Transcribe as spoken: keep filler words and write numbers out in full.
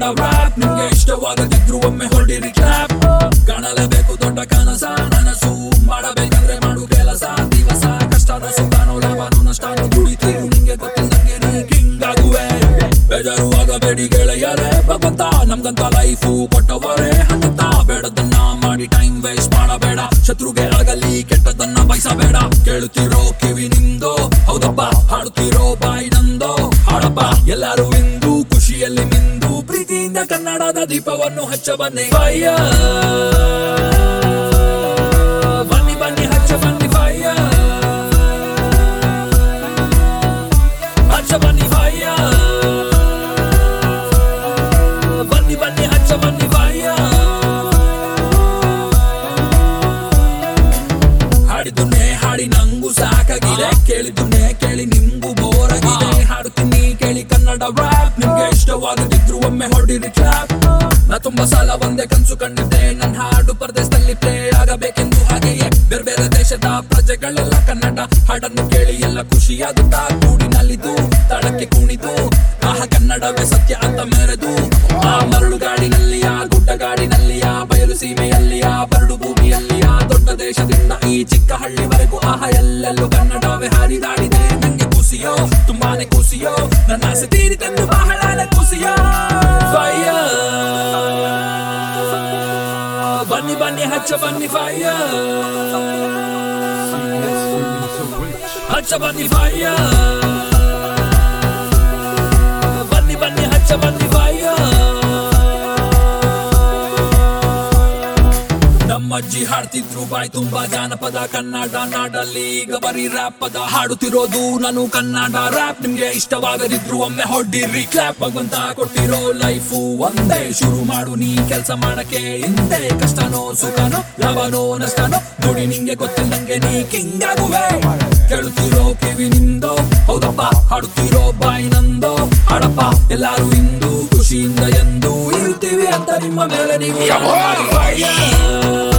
Kannada rap ನಿಮ್ಗೆ ಇಷ್ಟವಾಗದಿದ್ರು ಒಮ್ಮೆ ಹೊಡಿರಿ clap ಕಾಣಲೇಬೇಕು ದೊಡ್ಡ ಕನಸ ನನಸು ಮಾಡಬೇಕಂದ್ರೆ ಮಾಡು ಕೆಲಸ ದಿವಸ ಕಷ್ಟದ ಸುಖನೋ ಲಾಭನೋ ನಷ್ಟನೋ ದುಡಿತೀರು ನಿಂಗೆ ಗೊತ್ತಿಲ್ಲಂಗೆ ನೀ ಕಿಂಗ್ ಆಗುವೆ ಬೇಜಾರು ಆಗಬೇಡಿ ಗೆಳೆಯರೇ ಭಗವಂತ ನಮ್ಗಂತ ಲೈಫು ಕೊಟ್ಟವರೇ ಹಂಗಂತ ಬೇಡದನ್ನ ಮಾಡಿ ಟೈಮ್ ವೇಸ್ಟ್ ಮಾಡಬೇಡ ಶತ್ರುಗೆ ಆಗಲಿ ಕೆಟ್ಟದನ್ನ ಬಯಸಬೇಡ ಕೇಳುತ್ತಿರೋ ಕಿವಿ ನಿಂದೋ ಹೌದಪ್ಪ ಹಾಡುತ್ತಿರೋ ಬಾಯಿ ನಂದೋ ಹಾಡಪ್ಪ ಎಲ್ಲರೂ ಇಂದು ಖುಷಿಯಲ್ಲಿ ಮಿಂದು ಪ್ರೀತಿಯಿಂದ ಕನ್ನಡದ ದೀಪವನ್ನು ಹಚ್ಚ ಬನ್ನಿ ಫೈಯರ್ ಬನ್ನಿ ಬನ್ನಿ ಹಚ್ಚ ಬನ್ನಿ ಫೈಯರ್ ಹಚ್ಚ ಬನ್ನಿ ಫೈಯರ್ ಬನ್ನಿ ಬನ್ನಿ ಹಚ್ಚ ಬನ್ನಿ ಫೈಯರ್ ಹಾಡಿದುನ್ನೇ ಹಾಡಿ ನಂಗೂ ಸಾಕಾಗಿದೆ ಕೇಳಿದುನ್ನೇ ಕೇಳಿ ನಿಮ್ಗೂ ಬೋರ್ ಆಗಿದೆ ಹಾಡುತ್ತೀನಿ ಕೇಳಿ ಕನ್ನಡ ರ್ಯಾಪ್ ನಿಮ್ಗೆ ಇಷ್ಟವಾಗದಿದ್ರು ಒಮ್ಮೆ ಹೊಡಿರಿ ಕ್ಲಾಪ್ ನಾ ತುಂಬಾ ಸಾಲ ಒಂದೇ ಕನ್ಸು ಕಂಡಿದ್ದೆ ನನ್ನ ಹಾಡು ಪರದೇಶದಲ್ಲಿ ಪ್ಲೇ ಆಗಬೇಕೆಂದು ಹಾಗೆಯೇ ಬೇರೆ ಬೇರೆ ದೇಶದ ಪ್ರಜೆಗಳೆಲ್ಲ ಕನ್ನಡ ಹಾಡನ್ನು ಕೇಳಿ ಎಲ್ಲ ಖುಷಿಯಾಗುತ್ತಾ ಕೂಡಿನಲ್ಲಿದ್ದು ತಳಕ್ಕೆ ಕುಣಿದು ಆಹ ಕನ್ನಡವೇ ಸತ್ಯ ಅಂತ ಮೆರೆದು ಆ ಮರಳು ಗಾಡಿನಲ್ಲಿ ಆ ಗುಡ್ಡ ಗಾಡಿನಲ್ಲಿ ಆ ಬಯಲು ಸೀಮೆಯಲ್ಲಿ ಆ ಬರಡು ಭೂಮಿಯಲ್ಲಿ ಆ ದೊಡ್ಡ ದೇಶದಿಂದ ಈ ಚಿಕ್ಕ ಹಳ್ಳಿವರೆಗೂ ಆಹ ಎಲ್ಲೆಲ್ಲೂ ಕನ್ನಡವೇ ಹಾರಿದಾಡಿದೆ ನಂಗೆ ಖುಷಿಯೋ ತುಂಬಾನೇ ಖುಷಿಯೋ ನನ್ನ ಆಸೆ ತೀರಿತೆಂದು ಬಹಳನೇ ಖುಷಿಯೋ ಫೈಯರ್ ಬನ್ನಿ ಬನ್ನಿ ಹಚ್ಚ ಬನ್ನಿ ಫೈಯರ್ ಹಚ್ಚ ಬನ್ನಿ ಫೈಯರ್ ಬನ್ನಿ ಬನ್ನಿ ಹಚ್ಚ ಬನ್ನಿ ಫೈಯರ್ ನಮ್ಮಜ್ಜಿ ಹಾಡ್ತಿದ್ರು ಬಾಯ್ ತುಂಬಾ ಜಾನಪದ ಕನ್ನಡ ನಾಡಲ್ಲಿ ಈಗ ಬರೀ ರ್ಯಾಪ್ ಪದ ಹಾಡುತ್ತಿರೋದು ನಾನು ಕನ್ನಡ ರ್ಯಾಪ್ ನಿಮ್ಗೆ ಇಷ್ಟವಾಗದಿದ್ರು ಒಮ್ಮೆ ಹೊಡ್ಡಿರಿ ಕ್ಲಾಪ್ ಭಗವಂತ ಕೊಟ್ಟಿರೋ ಲೈಫು ಒಂದೇ ಶುರು ಮಾಡು ನೀ ಕೆಲ್ಸ ಮಾಡಕ್ಕೆ ಹಿಂದೆ ಕಷ್ಟನೋ ಸುಖನೋ ಲಾಭನೋ ನಷ್ಟನೋ ನೋಡಿ ನಿಂಗೆ ಗೊತ್ತಿಲ್ಲಂಗೆ ನೀ ಕಿಂಗ್ ಆಗುವೆ ಕೇಳುತ್ತಿರೋ ಕಿವಿ ನಿಂದೋ ಹೌದಪ್ಪ ಹಾಡುತ್ತಿರೋ ಬಾಯಿ ನಂದೋ ಹಾಡಪ್ಪ ಎಲ್ಲಾರು ಇಂದು ಖುಷಿಯಿಂದ ಎಂದು ಇರುತ್ತೀವಿ ಅಂತ ನಿಮ್ಮ ಮೇಲೆ ನೀವು